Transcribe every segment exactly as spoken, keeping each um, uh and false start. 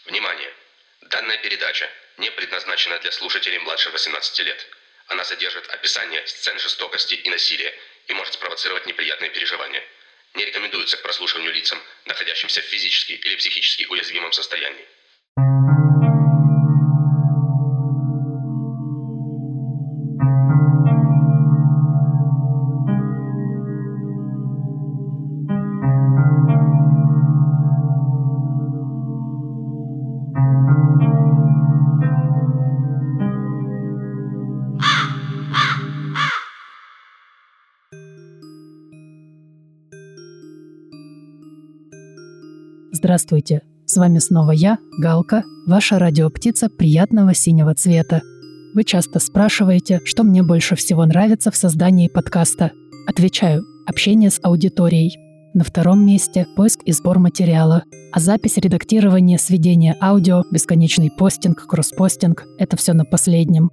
Внимание! Данная передача не предназначена для слушателей младше восемнадцати лет. Она содержит описание сцен жестокости и насилия и может спровоцировать неприятные переживания. Не рекомендуется к прослушиванию лицам, находящимся в физически или психически уязвимом состоянии. Здравствуйте, с вами снова я, Галка, ваша радиоптица приятного синего цвета. Вы часто спрашиваете, что мне больше всего нравится в создании подкаста. Отвечаю – общение с аудиторией. На втором месте – поиск и сбор материала. А запись, редактирование, сведение аудио, бесконечный постинг, кросспостинг – это все на последнем.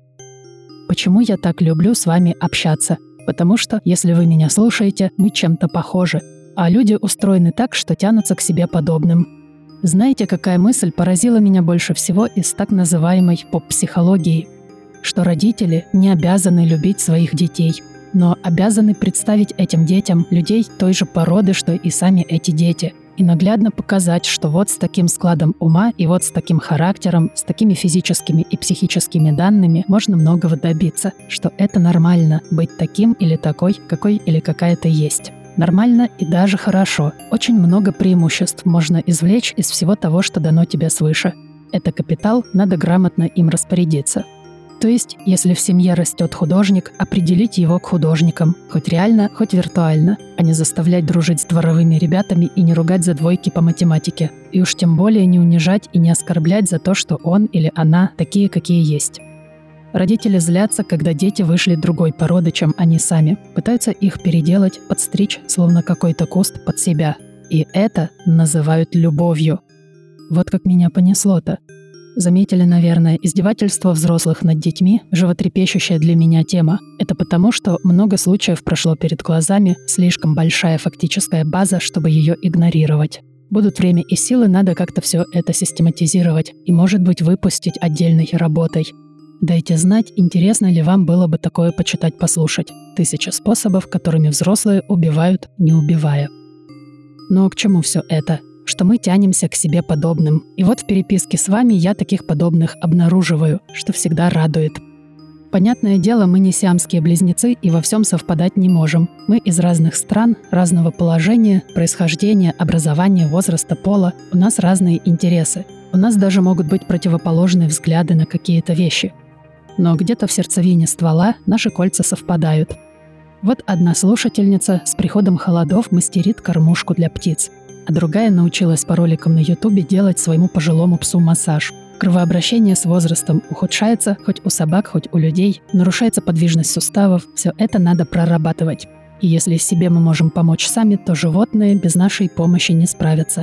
Почему я так люблю с вами общаться? Потому что, если вы меня слушаете, мы чем-то похожи. А люди устроены так, что тянутся к себе подобным. Знаете, какая мысль поразила меня больше всего из так называемой поп-психологии? Что родители не обязаны любить своих детей, но обязаны представить этим детям людей той же породы, что и сами эти дети, и наглядно показать, что вот с таким складом ума и вот с таким характером, с такими физическими и психическими данными можно многого добиться, что это нормально быть таким или такой, какой или какая-то есть. Нормально и даже хорошо. Очень много преимуществ можно извлечь из всего того, что дано тебе свыше. Это капитал, надо грамотно им распорядиться. То есть, если в семье растет художник, определить его к художникам. Хоть реально, хоть виртуально. А не заставлять дружить с дворовыми ребятами и не ругать за двойки по математике. И уж тем более не унижать и не оскорблять за то, что он или она такие, какие есть. Родители злятся, когда дети вышли другой породы, чем они сами. Пытаются их переделать, подстричь, словно какой-то куст под себя. И это называют любовью. Вот как меня понесло-то. Заметили, наверное, издевательство взрослых над детьми, животрепещущая для меня тема. Это потому, что много случаев прошло перед глазами, слишком большая фактическая база, чтобы ее игнорировать. Будут время и силы, надо как-то все это систематизировать и, может быть, выпустить отдельной работой. Дайте знать, интересно ли вам было бы такое почитать-послушать. Тысяча способов, которыми взрослые убивают, не убивая. Но к чему все это? Что мы тянемся к себе подобным. И вот в переписке с вами я таких подобных обнаруживаю, что всегда радует. Понятное дело, мы не сиамские близнецы и во всем совпадать не можем. Мы из разных стран, разного положения, происхождения, образования, возраста, пола. У нас разные интересы. У нас даже могут быть противоположные взгляды на какие-то вещи. Но где-то в сердцевине ствола наши кольца совпадают. Вот одна слушательница с приходом холодов мастерит кормушку для птиц, а другая научилась по роликам на Ютубе делать своему пожилому псу массаж. Кровообращение с возрастом ухудшается хоть у собак, хоть у людей, нарушается подвижность суставов, все это надо прорабатывать. И если себе мы можем помочь сами, то животные без нашей помощи не справятся.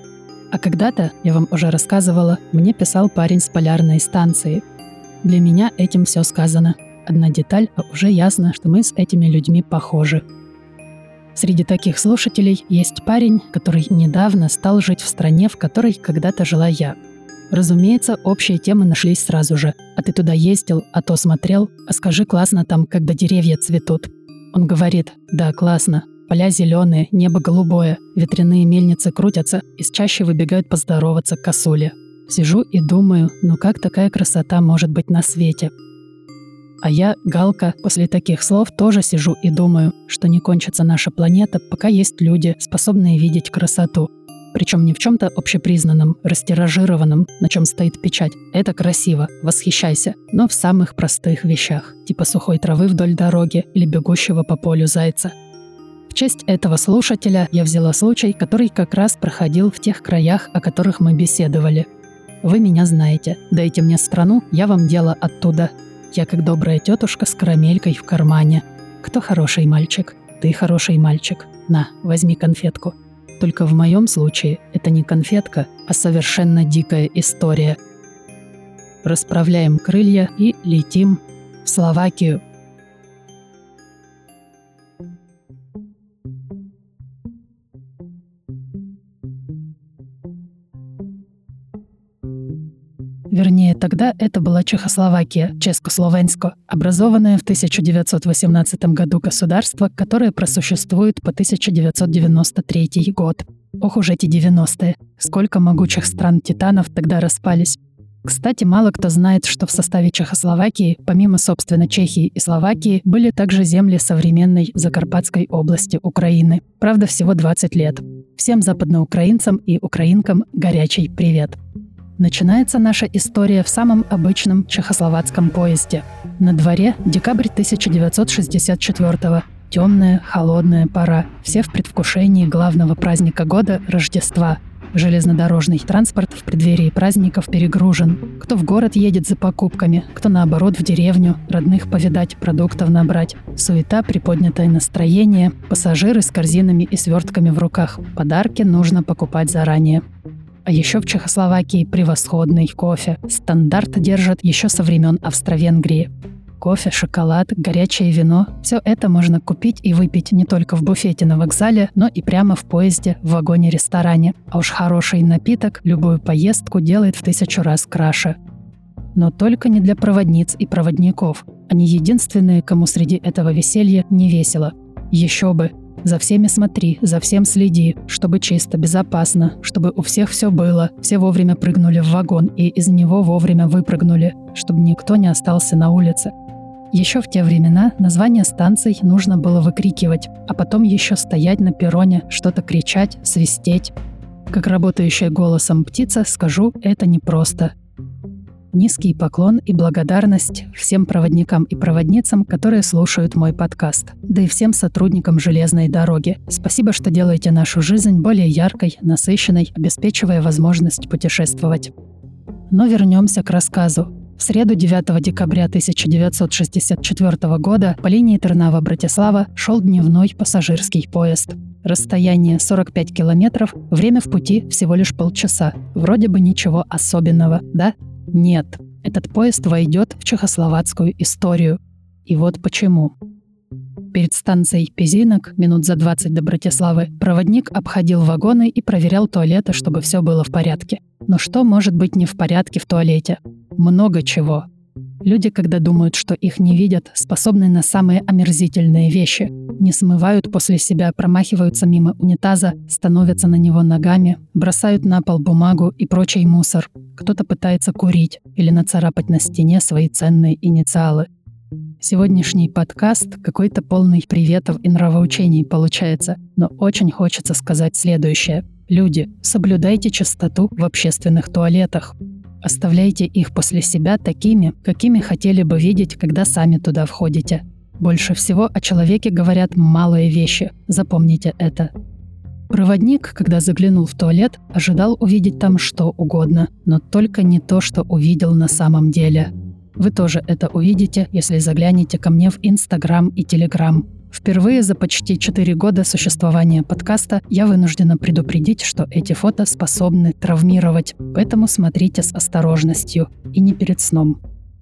А когда-то, я вам уже рассказывала, мне писал парень с полярной станции. Для меня этим все сказано. Одна деталь, а уже ясно, что мы с этими людьми похожи. Среди таких слушателей есть парень, который недавно стал жить в стране, в которой когда-то жила я. Разумеется, общие темы нашлись сразу же. А ты туда ездил, а то смотрел, а скажи, классно там, когда деревья цветут. Он говорит: да, классно. Поля зеленые, небо голубое, ветряные мельницы крутятся, из чащи выбегают поздороваться косули. Сижу и думаю, ну как такая красота может быть на свете? А я, Галка, после таких слов тоже сижу и думаю, что не кончится наша планета, пока есть люди, способные видеть красоту. Причем не в чем-то общепризнанном, растиражированном, на чем стоит печать. Это красиво, восхищайся, но в самых простых вещах, типа сухой травы вдоль дороги или бегущего по полю зайца. В честь этого слушателя я взяла случай, который как раз проходил в тех краях, о которых мы беседовали. Вы меня знаете. Дайте мне страну, я вам дело оттуда. Я как добрая тетушка с карамелькой в кармане. Кто хороший мальчик? Ты хороший мальчик. На, возьми конфетку. Только в моем случае это не конфетка, а совершенно дикая история. Расправляем крылья и летим в Словакию. Вернее, тогда это была Чехословакия, Ческо-Словенско, образованное в тысяча девятьсот восемнадцатом году государство, которое просуществует по тысяча девятьсот девяносто третий год. Ох уж эти девяностые. Сколько могучих стран-титанов тогда распались. Кстати, мало кто знает, что в составе Чехословакии, помимо, собственно, Чехии и Словакии, были также земли современной Закарпатской области Украины. Правда, всего двадцать лет. Всем западноукраинцам и украинкам горячий привет. Начинается наша история в самом обычном чехословацком поезде. На дворе декабрь тысяча девятьсот шестьдесят четвёртого. Темная, холодная пора. Все в предвкушении главного праздника года – Рождества. Железнодорожный транспорт в преддверии праздников перегружен. Кто в город едет за покупками, кто наоборот в деревню, родных повидать, продуктов набрать. Суета, приподнятое настроение, пассажиры с корзинами и свертками в руках. Подарки нужно покупать заранее. А еще в Чехословакии превосходный кофе. Стандарт держат еще со времен Австро-Венгрии. Кофе, шоколад, горячее вино – все это можно купить и выпить не только в буфете на вокзале, но и прямо в поезде, в вагоне-ресторане. А уж хороший напиток любую поездку делает в тысячу раз краше. Но только не для проводниц и проводников. Они единственные, кому среди этого веселья не весело. Еще бы! За всеми смотри, за всем следи, чтобы чисто, безопасно, чтобы у всех все было, все вовремя прыгнули в вагон и из него вовремя выпрыгнули, чтобы никто не остался на улице. Еще в те времена названия станций нужно было выкрикивать, а потом еще стоять на перроне, что-то кричать, свистеть. Как работающая голосом птица скажу, это непросто. Низкий поклон и благодарность всем проводникам и проводницам, которые слушают мой подкаст, да и всем сотрудникам железной дороги. Спасибо, что делаете нашу жизнь более яркой, насыщенной, обеспечивая возможность путешествовать. Но вернемся к рассказу. В среду девятого декабря тысяча девятьсот шестьдесят четвёртого года по линии Трнава-Братислава шел дневной пассажирский поезд. Расстояние сорок пять километров, время в пути всего лишь полчаса. Вроде бы ничего особенного, да? Нет. Этот поезд войдет в чехословацкую историю. И вот почему. Перед станцией Пезинок, минут за двадцать до Братиславы, проводник обходил вагоны и проверял туалеты, чтобы все было в порядке. Но что может быть не в порядке в туалете? Много чего. Люди, когда думают, что их не видят, способны на самые омерзительные вещи. Не смывают после себя, промахиваются мимо унитаза, становятся на него ногами, бросают на пол бумагу и прочий мусор. Кто-то пытается курить или нацарапать на стене свои ценные инициалы. Сегодняшний подкаст какой-то полный приветов и нравоучений получается, но очень хочется сказать следующее. Люди, соблюдайте чистоту в общественных туалетах. Оставляйте их после себя такими, какими хотели бы видеть, когда сами туда входите. Больше всего о человеке говорят малые вещи. Запомните это. Проводник, когда заглянул в туалет, ожидал увидеть там что угодно, но только не то, что увидел на самом деле. Вы тоже это увидите, если заглянете ко мне в Инстаграм и Телеграм. Впервые за почти четыре года существования подкаста я вынуждена предупредить, что эти фото способны травмировать, поэтому смотрите с осторожностью и не перед сном.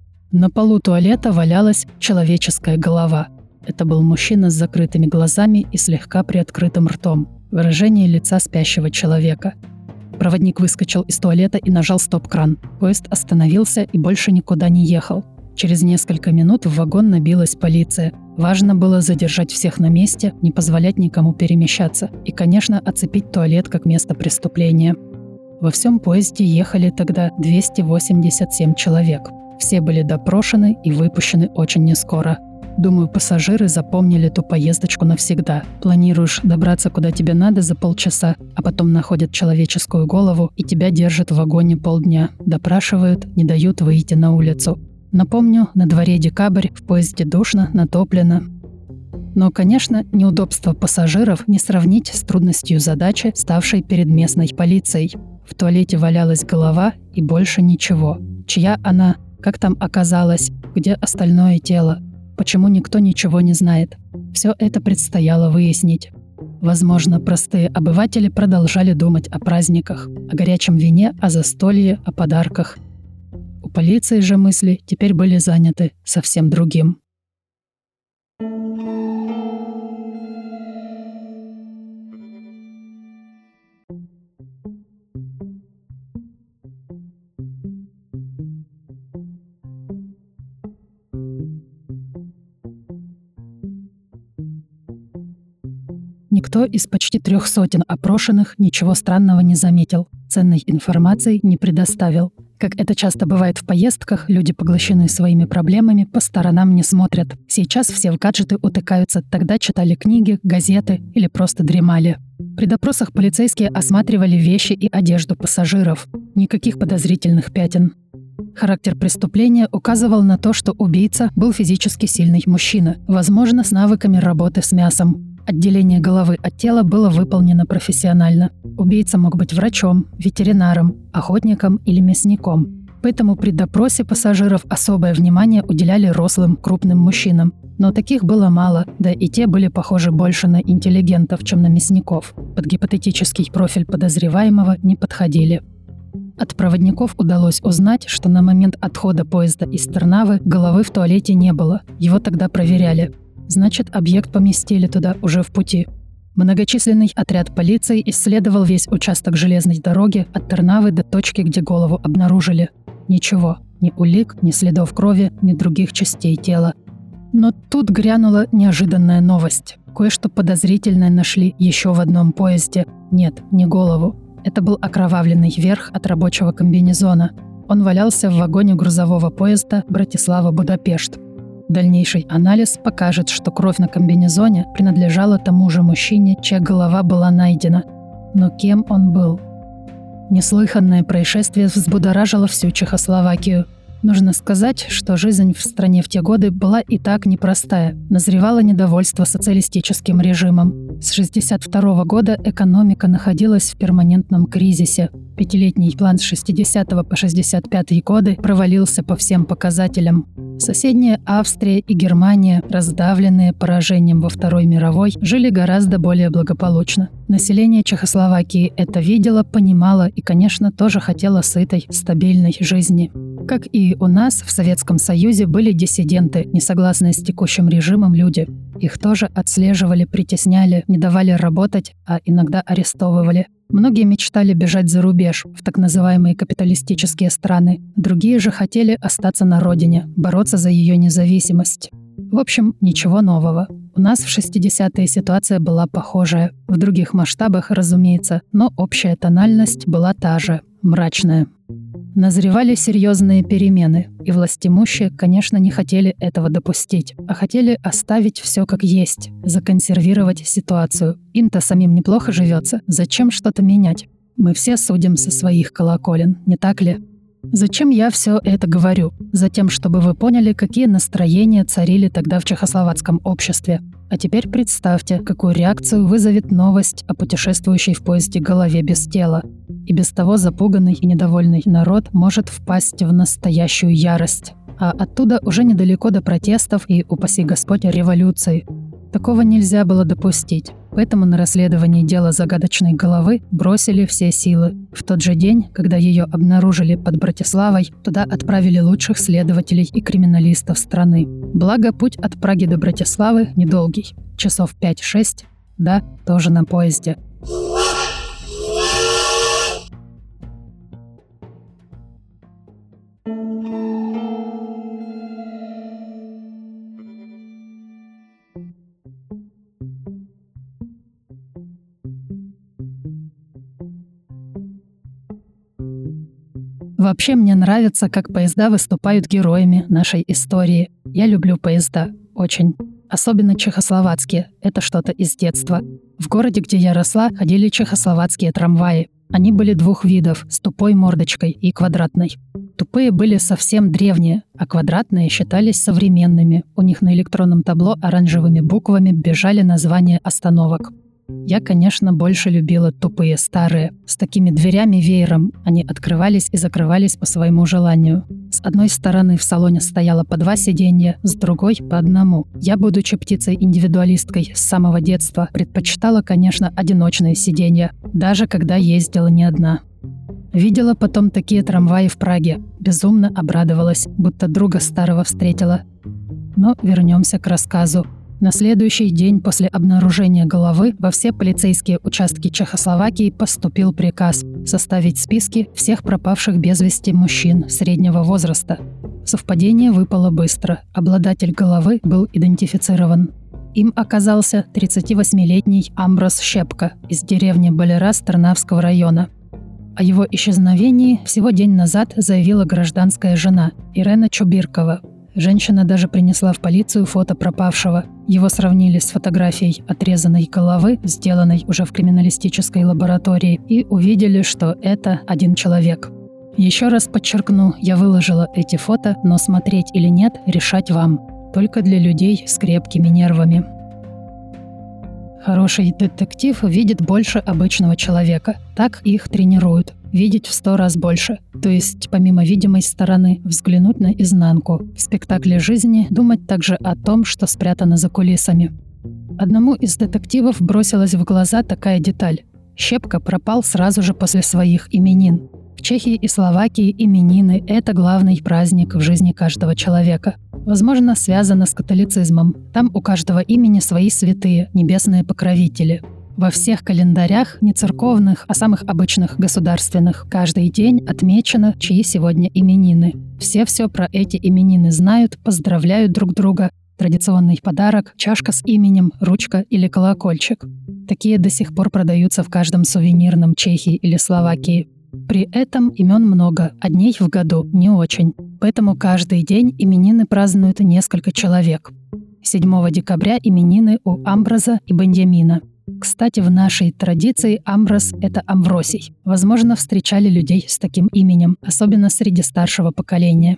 На полу туалета валялась человеческая голова. Это был мужчина с закрытыми глазами и слегка приоткрытым ртом. Выражение лица спящего человека. Проводник выскочил из туалета и нажал стоп-кран. Поезд остановился и больше никуда не ехал. Через несколько минут в вагон набилась полиция. Важно было задержать всех на месте, не позволять никому перемещаться и, конечно, оцепить туалет как место преступления. Во всем поезде ехали тогда двести восемьдесят семь человек. Все были допрошены и выпущены очень нескоро. Думаю, пассажиры запомнили ту поездочку навсегда. Планируешь добраться куда тебе надо за полчаса, а потом находят человеческую голову и тебя держат в вагоне полдня. Допрашивают, не дают выйти на улицу. Напомню, на дворе декабрь, в поезде душно, натоплено. Но, конечно, неудобства пассажиров не сравнить с трудностью задачи, ставшей перед местной полицией. В туалете валялась голова и больше ничего. Чья она? Как там оказалось? Где остальное тело? Почему никто ничего не знает? Все это предстояло выяснить. Возможно, простые обыватели продолжали думать о праздниках, о горячем вине, о застолье, о подарках. У полиции же мысли теперь были заняты совсем другим. Никто из почти трех сотен опрошенных ничего странного не заметил, ценной информации не предоставил. Как это часто бывает в поездках, люди, поглощенные своими проблемами, по сторонам не смотрят. Сейчас все в гаджеты утыкаются, тогда читали книги, газеты или просто дремали. При допросах полицейские осматривали вещи и одежду пассажиров. Никаких подозрительных пятен. Характер преступления указывал на то, что убийца был физически сильный мужчина, возможно, с навыками работы с мясом. Отделение головы от тела было выполнено профессионально. Убийца мог быть врачом, ветеринаром, охотником или мясником. Поэтому при допросе пассажиров особое внимание уделяли рослым, крупным мужчинам. Но таких было мало, да и те были похожи больше на интеллигентов, чем на мясников. Под гипотетический профиль подозреваемого не подходили. От проводников удалось узнать, что на момент отхода поезда из Трнавы головы в туалете не было. Его тогда проверяли. Значит, объект поместили туда уже в пути. Многочисленный отряд полиции исследовал весь участок железной дороги от Трнавы до точки, где голову обнаружили. Ничего. Ни улик, ни следов крови, ни других частей тела. Но тут грянула неожиданная новость. Кое-что подозрительное нашли еще в одном поезде. Нет, не голову. Это был окровавленный верх от рабочего комбинезона. Он валялся в вагоне грузового поезда Братислава-Будапешт. Дальнейший анализ покажет, что кровь на комбинезоне принадлежала тому же мужчине, чья голова была найдена. Но кем он был? Неслыханное происшествие взбудоражило всю Чехословакию. Нужно сказать, что жизнь в стране в те годы была и так непростая. Назревало недовольство социалистическим режимом. С шестьдесят второго года экономика находилась в перманентном кризисе. Пятилетний план с шестидесятого по шестьдесят пятый годы провалился по всем показателям. Соседние Австрия и Германия, раздавленные поражением во Второй мировой, жили гораздо более благополучно. Население Чехословакии это видело, понимало и, конечно, тоже хотело сытой, стабильной жизни. Как и у нас, в Советском Союзе были диссиденты, несогласные с текущим режимом люди. Их тоже отслеживали, притесняли, не давали работать, а иногда арестовывали. Многие мечтали бежать за рубеж, в так называемые капиталистические страны. Другие же хотели остаться на родине, бороться за ее независимость. В общем, ничего нового. У нас в шестидесятые ситуация была похожая. В других масштабах, разумеется, но общая тональность была та же – мрачная. Назревали серьезные перемены, и властимущие, конечно, не хотели этого допустить, а хотели оставить все как есть, законсервировать ситуацию. Им-то самим неплохо живется, зачем что-то менять? Мы все судим со своих колоколен, не так ли? Зачем я все это говорю? Затем, чтобы вы поняли, какие настроения царили тогда в чехословацком обществе. А теперь представьте, какую реакцию вызовет новость о путешествующей в поезде голове без тела. И без того запуганный и недовольный народ может впасть в настоящую ярость. А оттуда уже недалеко до протестов и, упаси Господь, революции. Такого нельзя было допустить. Поэтому на расследование дела загадочной головы бросили все силы. В тот же день, когда ее обнаружили под Братиславой, туда отправили лучших следователей и криминалистов страны. Благо, путь от Праги до Братиславы недолгий. Часов пять-шесть, да, тоже на поезде. Вообще мне нравится, как поезда выступают героями нашей истории. Я люблю поезда. Очень. Особенно чехословацкие. Это что-то из детства. В городе, где я росла, ходили чехословацкие трамваи. Они были двух видов, с тупой мордочкой и квадратной. Тупые были совсем древние, а квадратные считались современными. У них на электронном табло оранжевыми буквами бежали названия остановок. Я, конечно, больше любила тупые старые, с такими дверями-веером. Они открывались и закрывались по своему желанию. С одной стороны в салоне стояло по два сиденья, с другой — по одному. Я, будучи птицей-индивидуалисткой с самого детства, предпочитала, конечно, одиночные сиденья, даже когда ездила не одна. Видела потом такие трамваи в Праге. Безумно обрадовалась, будто друга старого встретила. Но вернемся к рассказу. На следующий день после обнаружения головы во все полицейские участки Чехословакии поступил приказ составить списки всех пропавших без вести мужчин среднего возраста. Совпадение выпало быстро. Обладатель головы был идентифицирован. Им оказался тридцативосьмилетний Амброс Щепка из деревни Балерас Тарнавского района. О его исчезновении всего день назад заявила гражданская жена Ирена Чубиркова. Женщина даже принесла в полицию фото пропавшего. Его сравнили с фотографией отрезанной головы, сделанной уже в криминалистической лаборатории, и увидели, что это один человек. Еще раз подчеркну, я выложила эти фото, но смотреть или нет решать вам. Только для людей с крепкими нервами. Хороший детектив видит больше обычного человека. Так их тренируют. Видеть в сто раз больше. То есть, помимо видимой стороны, взглянуть на изнанку. В спектакле жизни думать также о том, что спрятано за кулисами. Одному из детективов бросилась в глаза такая деталь. Щепка пропал сразу же после своих именин. В Чехии и Словакии именины – это главный праздник в жизни каждого человека. Возможно, связано с католицизмом. Там у каждого имени свои святые, небесные покровители. Во всех календарях, не церковных, а самых обычных государственных, каждый день отмечено, чьи сегодня именины. Все все про эти именины знают, поздравляют друг друга. Традиционный подарок – чашка с именем, ручка или колокольчик. Такие до сих пор продаются в каждом сувенирном Чехии или Словакии. При этом имен много, а дней в году не очень. Поэтому каждый день именины празднуют несколько человек. седьмого декабря именины у Амброза и Беньямина. Кстати, в нашей традиции Амброс – это Амвросий. Возможно, встречали людей с таким именем, особенно среди старшего поколения.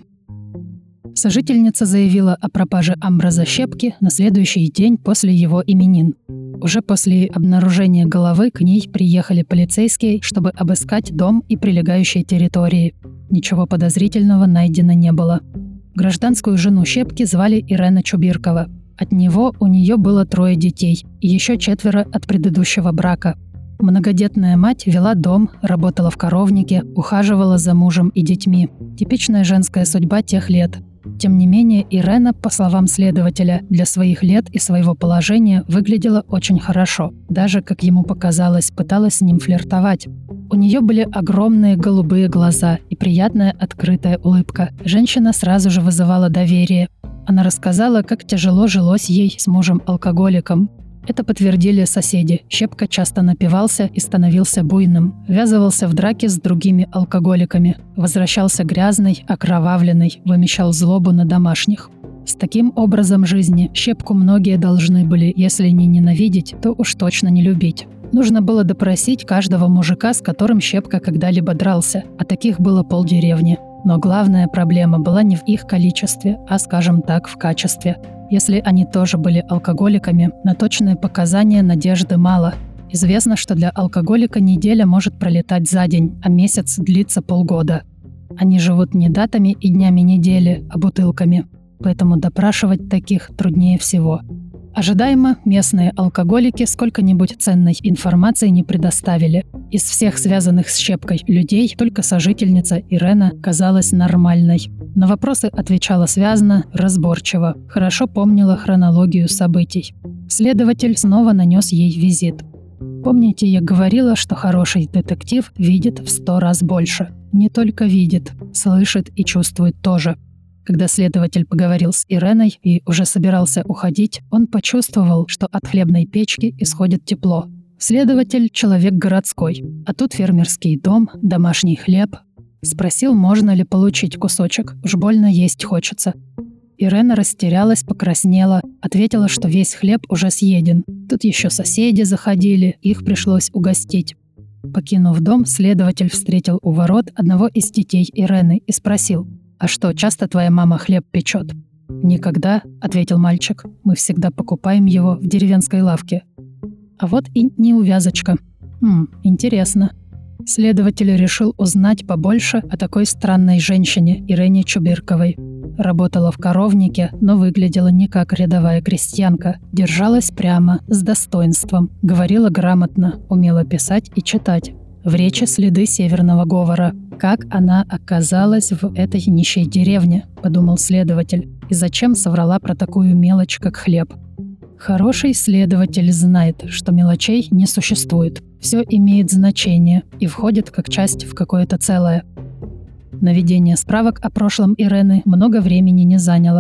Сожительница заявила о пропаже Амброза Щепки на следующий день после его именин. Уже после обнаружения головы к ней приехали полицейские, чтобы обыскать дом и прилегающие территории. Ничего подозрительного найдено не было. Гражданскую жену Щепки звали Ирена Чубиркова. От него у нее было трое детей и еще четверо от предыдущего брака. Многодетная мать вела дом, работала в коровнике, ухаживала за мужем и детьми. Типичная женская судьба тех лет. Тем не менее, Ирена, по словам следователя, для своих лет и своего положения выглядела очень хорошо. Даже, как ему показалось, пыталась с ним флиртовать. У нее были огромные голубые глаза и приятная открытая улыбка. Женщина сразу же вызывала доверие. Она рассказала, как тяжело жилось ей с мужем-алкоголиком. Это подтвердили соседи. Щепка часто напивался и становился буйным. Ввязывался в драки с другими алкоголиками. Возвращался грязный, окровавленный, вымещал злобу на домашних. С таким образом жизни Щепку многие должны были, если не ненавидеть, то уж точно не любить. Нужно было допросить каждого мужика, с которым Щепка когда-либо дрался, а таких было полдеревни. Но главная проблема была не в их количестве, а, скажем так, в качестве. Если они тоже были алкоголиками, на точные показания надежды мало. Известно, что для алкоголика неделя может пролетать за день, а месяц длится полгода. Они живут не датами и днями недели, а бутылками. Поэтому допрашивать таких труднее всего. Ожидаемо, местные алкоголики сколько-нибудь ценной информации не предоставили. Из всех связанных с Щепкой людей только сожительница Ирена казалась нормальной. На вопросы отвечала связно, разборчиво, хорошо помнила хронологию событий. Следователь снова нанес ей визит. Помните, я говорила, что хороший детектив видит в сто раз больше. Не только видит, слышит и чувствует тоже. Когда следователь поговорил с Иреной и уже собирался уходить, он почувствовал, что от хлебной печки исходит тепло. Следователь – человек городской, а тут фермерский дом, домашний хлеб. Спросил, можно ли получить кусочек, уж больно есть хочется. Ирена растерялась, покраснела, ответила, что весь хлеб уже съеден. Тут еще соседи заходили, их пришлось угостить. Покинув дом, следователь встретил у ворот одного из детей Ирены и спросил: «А что, часто твоя мама хлеб печет?» «Никогда», — ответил мальчик. «Мы всегда покупаем его в деревенской лавке». А вот и неувязочка. Хм, интересно. Следователь решил узнать побольше о такой странной женщине Ирене Чубирковой. Работала в коровнике, но выглядела не как рядовая крестьянка. Держалась прямо, с достоинством, говорила грамотно, умела писать и читать. В речи следы северного говора. «Как она оказалась в этой нищей деревне?» – подумал следователь. «И зачем соврала про такую мелочь, как хлеб?» Хороший следователь знает, что мелочей не существует. Все имеет значение и входит как часть в какое-то целое. Наведение справок о прошлом Ирены много времени не заняло.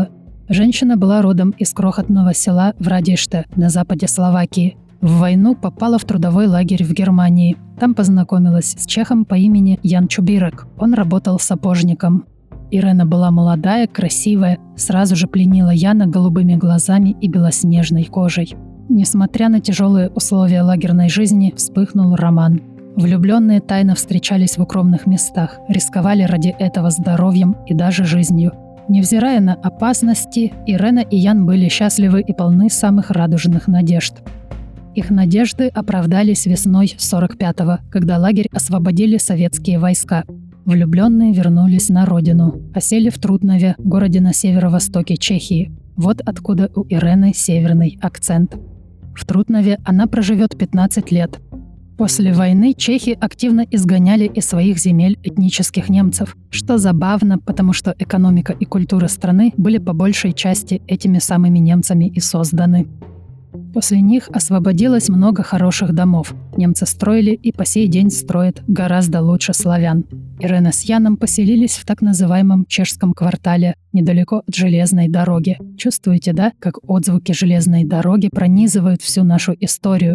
Женщина была родом из крохотного села Врадиште на западе Словакии. В войну попала в трудовой лагерь в Германии. Там познакомилась с чехом по имени Ян Чубирек. Он работал сапожником. Ирена была молодая, красивая, сразу же пленила Яна голубыми глазами и белоснежной кожей. Несмотря на тяжелые условия лагерной жизни, вспыхнул роман. Влюбленные тайно встречались в укромных местах, рисковали ради этого здоровьем и даже жизнью. Невзирая на опасности, Ирена и Ян были счастливы и полны самых радужных надежд. Их надежды оправдались весной сорок пятого, когда лагерь освободили советские войска. Влюбленные вернулись на родину, осели в Трутнове, городе на северо-востоке Чехии. Вот откуда у Ирены северный акцент. В Трутнове она проживет пятнадцать лет. После войны чехи активно изгоняли из своих земель этнических немцев, что забавно, потому что экономика и культура страны были по большей части этими самыми немцами и созданы. После них освободилось много хороших домов. Немцы строили и по сей день строят гораздо лучше славян. Ирена с Яном поселились в так называемом чешском квартале, недалеко от железной дороги. Чувствуете, да, как отзвуки железной дороги пронизывают всю нашу историю?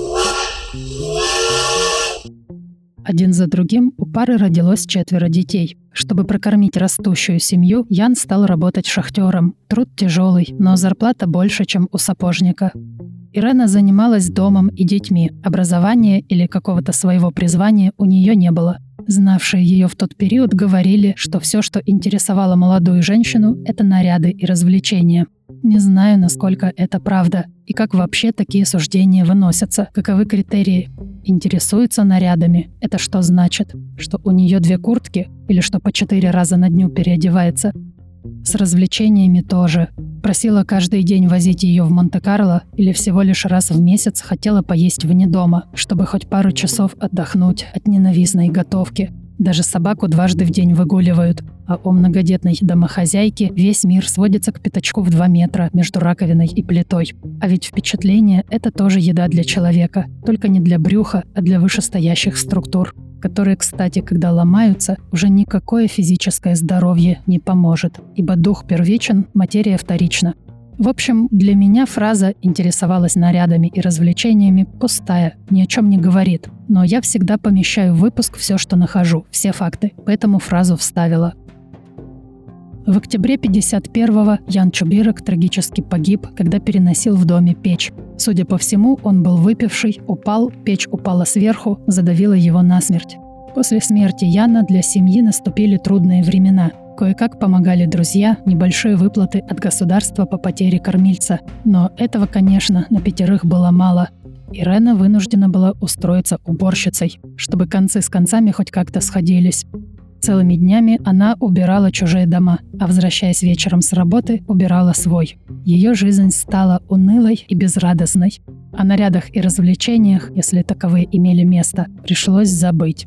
Один за другим у пары родилось четверо детей. Чтобы прокормить растущую семью, Ян стал работать шахтером. Труд тяжелый, но зарплата больше, чем у сапожника. Ирена занималась домом и детьми. Образования или какого-то своего призвания у нее не было. Знавшие ее в тот период говорили, что все, что интересовало молодую женщину, это наряды и развлечения. Не знаю, насколько это правда, и как вообще такие суждения выносятся, каковы критерии. Интересуется нарядами. Это что значит? Что у нее две куртки? Или что по четыре раза на дню переодевается? С развлечениями тоже. Просила каждый день возить ее в Монте-Карло или всего лишь раз в месяц хотела поесть вне дома, чтобы хоть пару часов отдохнуть от ненавистной готовки. Даже собаку дважды в день выгуливают, а у многодетной домохозяйки весь мир сводится к пятачку в два метра между раковиной и плитой. А ведь впечатление – это тоже еда для человека, только не для брюха, а для вышестоящих структур, которые, кстати, когда ломаются, уже никакое физическое здоровье не поможет, ибо дух первичен, материя вторична. В общем, для меня фраза «интересовалась нарядами и развлечениями» пустая, ни о чем не говорит. Но я всегда помещаю в выпуск все, что нахожу, все факты, поэтому фразу вставила. В октябре пятьдесят первого Ян Чубирек трагически погиб, когда переносил в доме печь. Судя по всему, он был выпивший, упал, печь упала сверху, задавила его насмерть. После смерти Яна для семьи наступили трудные времена. Кое-как помогали друзья, небольшие выплаты от государства по потере кормильца. Но этого, конечно, на пятерых было мало. Ирена вынуждена была устроиться уборщицей, чтобы концы с концами хоть как-то сходились. Целыми днями она убирала чужие дома, а возвращаясь вечером с работы, убирала свой. Ее жизнь стала унылой и безрадостной. О нарядах и развлечениях, если таковые имели место, пришлось забыть.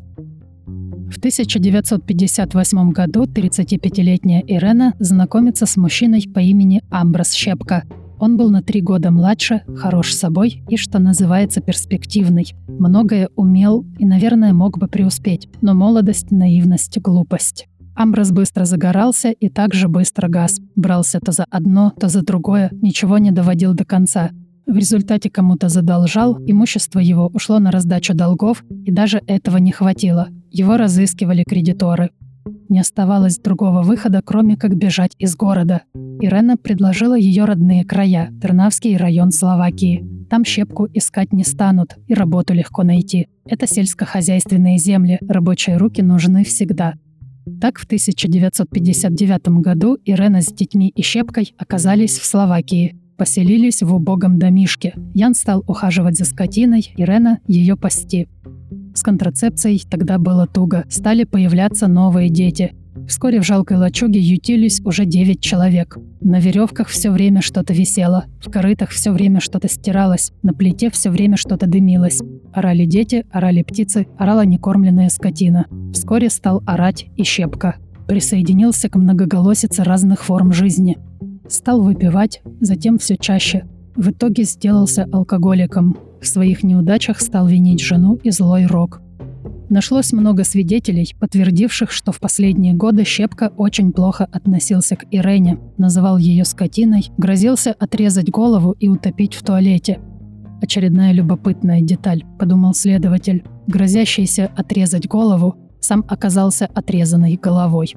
В тысяча девятьсот пятьдесят восьмом году тридцатипятилетняя Ирена знакомится с мужчиной по имени Амброс Щепка. Он был на три года младше, хорош собой и, что называется, перспективный. Многое умел и, наверное, мог бы преуспеть, но молодость, наивность, глупость. Амброс быстро загорался и также быстро гас. Брался то за одно, то за другое, ничего не доводил до конца. В результате кому-то задолжал, имущество его ушло на раздачу долгов, и даже этого не хватило. Его разыскивали кредиторы. Не оставалось другого выхода, кроме как бежать из города. Ирена предложила ее родные края – Трнавский район Словакии. Там Щепку искать не станут, и работу легко найти. Это сельскохозяйственные земли, рабочие руки нужны всегда. Так в тысяча девятьсот пятьдесят девятом году Ирена с детьми и Щепкой оказались в Словакии. Поселились в убогом домишке. Ян стал ухаживать за скотиной, Ирена – ее пасти. С контрацепцией тогда было туго. Стали появляться новые дети. Вскоре в жалкой лачуге ютились уже девять человек. На веревках все время что-то висело, в корытах все время что-то стиралось, на плите все время что-то дымилось. Орали дети, орали птицы, орала некормленная скотина. Вскоре стал орать и Щепка. Присоединился к многоголосице разных форм жизни. Стал выпивать, затем все чаще. В итоге сделался алкоголиком. В своих неудачах стал винить жену и злой рок. Нашлось много свидетелей, подтвердивших, что в последние годы Щепка очень плохо относился к Ирене, называл ее скотиной, грозился отрезать голову и утопить в туалете. «Очередная любопытная деталь», — подумал следователь. Грозящийся отрезать голову сам оказался отрезанной головой.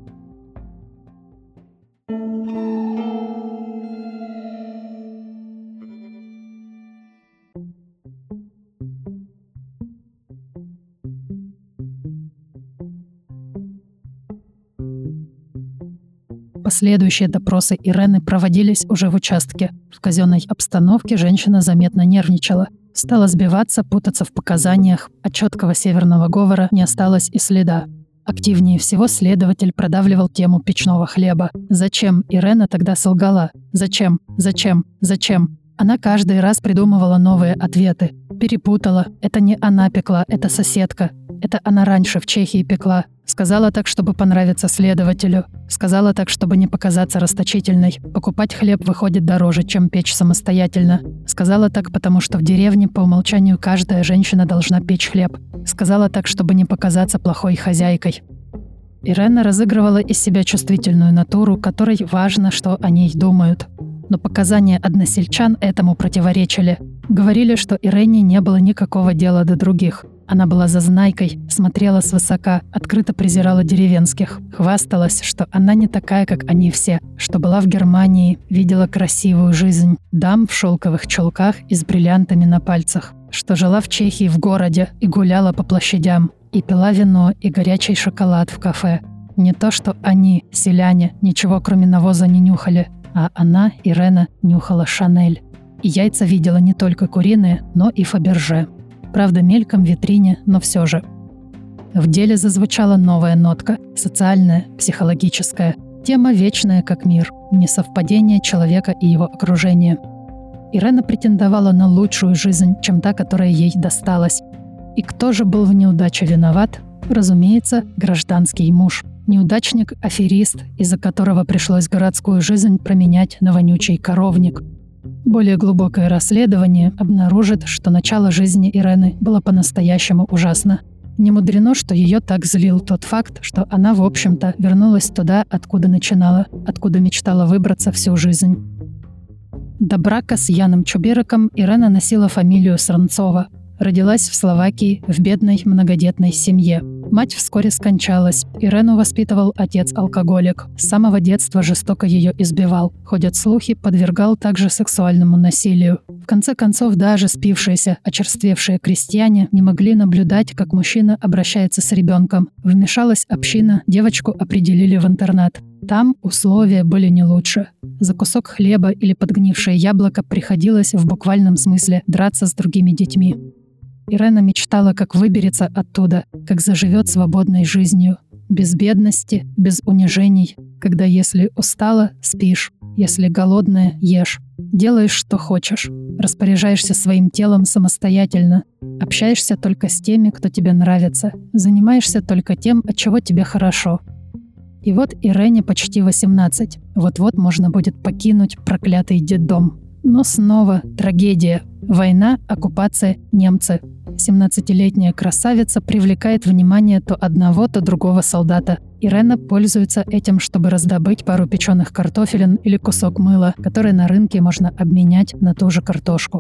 Последующие допросы Ирены проводились уже в участке. В казенной обстановке женщина заметно нервничала. Стала сбиваться, путаться в показаниях. От четкого северного говора не осталось и следа. Активнее всего следователь продавливал тему печного хлеба. Зачем Ирена тогда солгала? Зачем? Зачем? Зачем? Она каждый раз придумывала новые ответы. Перепутала. Это не она пекла, это соседка. Это она раньше в Чехии пекла. Сказала так, чтобы понравиться следователю. Сказала так, чтобы не показаться расточительной. Покупать хлеб выходит дороже, чем печь самостоятельно. Сказала так, потому что в деревне по умолчанию каждая женщина должна печь хлеб. Сказала так, чтобы не показаться плохой хозяйкой. Ирена разыгрывала из себя чувствительную натуру, которой важно, что о ней думают. Но показания односельчан этому противоречили. Говорили, что Ирене не было никакого дела до других. Она была зазнайкой, смотрела свысока, открыто презирала деревенских. Хвасталась, что она не такая, как они все, что была в Германии, видела красивую жизнь, дам в шелковых чулках и с бриллиантами на пальцах, что жила в Чехии в городе и гуляла по площадям, и пила вино и горячий шоколад в кафе. Не то, что они, селяне, ничего кроме навоза не нюхали, а она, Ирена, нюхала Шанель. И яйца видела не только куриные, но и Фаберже. Правда, мельком в витрине, но все же. В деле зазвучала новая нотка, социальная, психологическая. Тема вечная, как мир, несовпадение человека и его окружения. Ирена претендовала на лучшую жизнь, чем та, которая ей досталась. И кто же был в неудаче виноват? Разумеется, гражданский муж. Неудачник, аферист, из-за которого пришлось городскую жизнь променять на вонючий коровник. Более глубокое расследование обнаружит, что начало жизни Ирены было по-настоящему ужасно. Не мудрено, что ее так злил тот факт, что она, в общем-то, вернулась туда, откуда начинала, откуда мечтала выбраться всю жизнь. До брака с Яном Чубериком Ирена носила фамилию Сранцова. Родилась в Словакии в бедной многодетной семье. Мать вскоре скончалась. Ирену воспитывал отец-алкоголик. С самого детства жестоко ее избивал. Ходят слухи, подвергал также сексуальному насилию. В конце концов, даже спившиеся, очерствевшие крестьяне не могли наблюдать, как мужчина обращается с ребенком. Вмешалась община, девочку определили в интернат. Там условия были не лучше. За кусок хлеба или подгнившее яблоко приходилось в буквальном смысле драться с другими детьми. Ирена мечтала, как выберется оттуда, как заживет свободной жизнью. Без бедности, без унижений. Когда если устала, спишь. Если голодная, ешь. Делаешь, что хочешь. Распоряжаешься своим телом самостоятельно. Общаешься только с теми, кто тебе нравится. Занимаешься только тем, от чего тебе хорошо. И вот Ирене почти восемнадцать. Вот-вот можно будет покинуть проклятый детдом. Но снова трагедия. Война, оккупация, немцы. семнадцатилетняя красавица привлекает внимание то одного, то другого солдата. Ирена пользуется этим, чтобы раздобыть пару печеных картофелин или кусок мыла, который на рынке можно обменять на ту же картошку.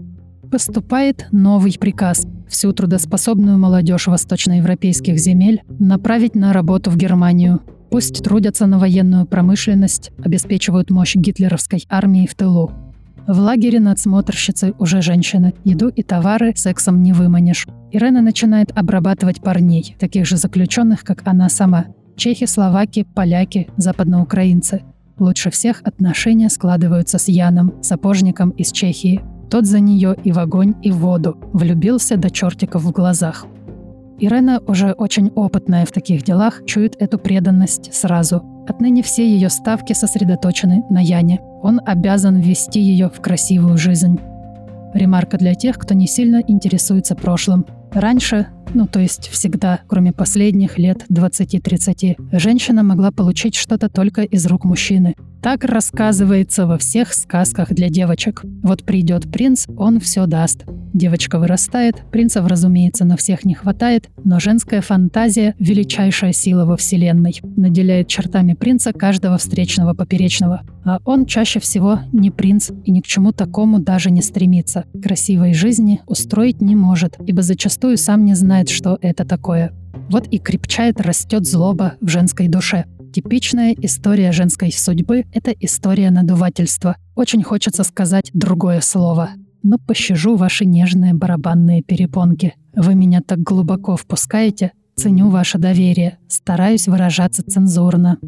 Поступает новый приказ – всю трудоспособную молодежь восточноевропейских земель направить на работу в Германию. Пусть трудятся на военную промышленность, обеспечивают мощь гитлеровской армии в тылу. В лагере надсмотрщицы уже женщины. Еду и товары сексом не выманишь. Ирена начинает обрабатывать парней, таких же заключенных, как она сама. Чехи, словаки, поляки, западноукраинцы. Лучше всех отношения складываются с Яном, сапожником из Чехии. Тот за нее и в огонь, и в воду. Влюбился до чертиков в глазах. Ирена, уже очень опытная в таких делах, чует эту преданность сразу. Отныне все ее ставки сосредоточены на Яне. Он обязан ввести ее в красивую жизнь. Ремарка для тех, кто не сильно интересуется прошлым. Раньше, Ну, то есть всегда, кроме последних лет двадцати-тридцати, женщина могла получить что-то только из рук мужчины. Так рассказывается во всех сказках для девочек. Вот придет принц, он все даст. Девочка вырастает, принцев, разумеется, на всех не хватает, но женская фантазия – величайшая сила во вселенной, наделяет чертами принца каждого встречного поперечного. А он чаще всего не принц и ни к чему такому даже не стремится. Красивой жизни устроить не может, ибо зачастую сам не знает, что это такое. Вот и крепчает, растет злоба в женской душе. Типичная история женской судьбы – это история надувательства. Очень хочется сказать другое слово. Но пощажу ваши нежные барабанные перепонки. Вы меня так глубоко впускаете, ценю ваше доверие, стараюсь выражаться цензурно.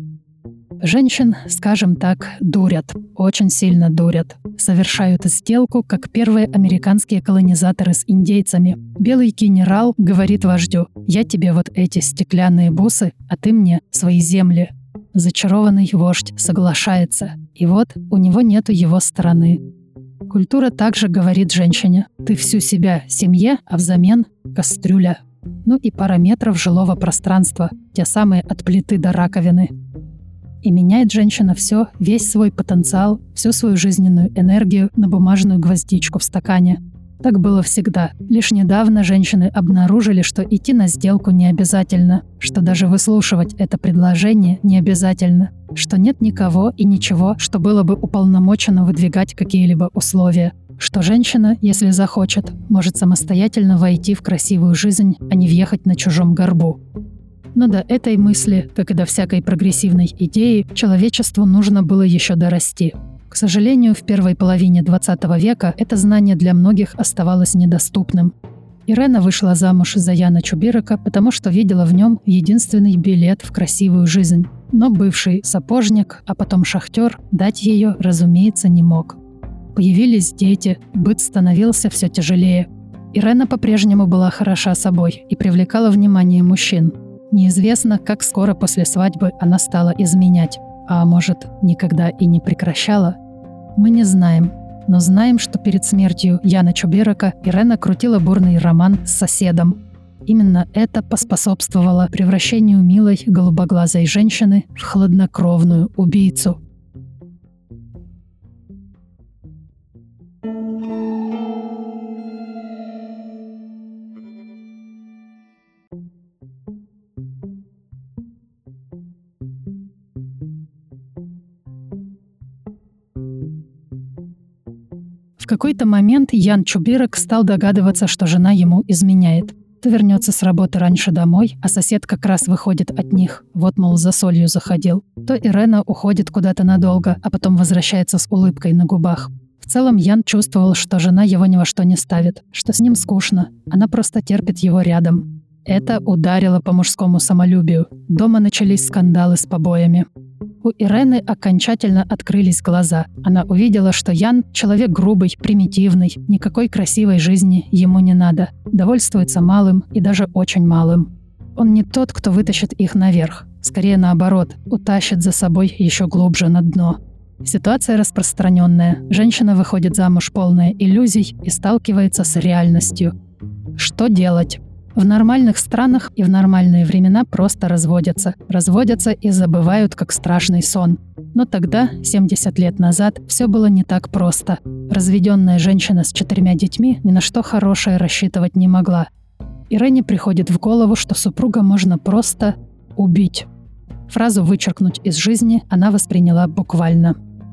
Женщин, скажем так, дурят, очень сильно дурят. Совершают сделку, как первые американские колонизаторы с индейцами. Белый генерал говорит вождю: «Я тебе вот эти стеклянные бусы, а ты мне свои земли». Зачарованный вождь соглашается, и вот у него нету его стороны. Культура также говорит женщине: «Ты всю себя семье, а взамен кастрюля». Ну и пара метров жилого пространства, те самые от плиты до раковины. И меняет женщина все, весь свой потенциал, всю свою жизненную энергию на бумажную гвоздичку в стакане. Так было всегда. Лишь недавно женщины обнаружили, что идти на сделку не обязательно, что даже выслушивать это предложение не обязательно, что нет никого и ничего, что было бы уполномочено выдвигать какие-либо условия, что женщина, если захочет, может самостоятельно войти в красивую жизнь, а не въехать на чужом горбу. Но до этой мысли, как и до всякой прогрессивной идеи, человечеству нужно было еще дорасти. К сожалению, в первой половине двадцатого века это знание для многих оставалось недоступным. Ирена вышла замуж за Яна Чубирака, потому что видела в нем единственный билет в красивую жизнь. Но бывший сапожник, а потом шахтер, дать ее, разумеется, не мог. Появились дети, быт становился все тяжелее. Ирена по-прежнему была хороша собой и привлекала внимание мужчин. Неизвестно, как скоро после свадьбы она стала изменять. А может, никогда и не прекращала? Мы не знаем. Но знаем, что перед смертью Яна Чубирака Ирена крутила бурный роман с соседом. Именно это поспособствовало превращению милой голубоглазой женщины в хладнокровную убийцу. В какой-то момент Ян Чубирак стал догадываться, что жена ему изменяет. То вернется с работы раньше домой, а сосед как раз выходит от них. Вот, мол, за солью заходил. То Ирена уходит куда-то надолго, а потом возвращается с улыбкой на губах. В целом Ян чувствовал, что жена его ни во что не ставит, что с ним скучно. Она просто терпит его рядом. Это ударило по мужскому самолюбию. Дома начались скандалы с побоями. У Ирены окончательно открылись глаза. Она увидела, что Ян – человек грубый, примитивный, никакой красивой жизни ему не надо. Довольствуется малым и даже очень малым. Он не тот, кто вытащит их наверх. Скорее наоборот, утащит за собой еще глубже на дно. Ситуация распространенная. Женщина выходит замуж полная иллюзий и сталкивается с реальностью. Что делать? В нормальных странах и в нормальные времена просто разводятся. Разводятся и забывают, как страшный сон. Но тогда, семьдесят лет назад, все было не так просто. Разведенная женщина с четырьмя детьми ни на что хорошее рассчитывать не могла. Ирене приходит в голову, что супруга можно просто убить. Фразу «вычеркнуть из жизни» она восприняла буквально.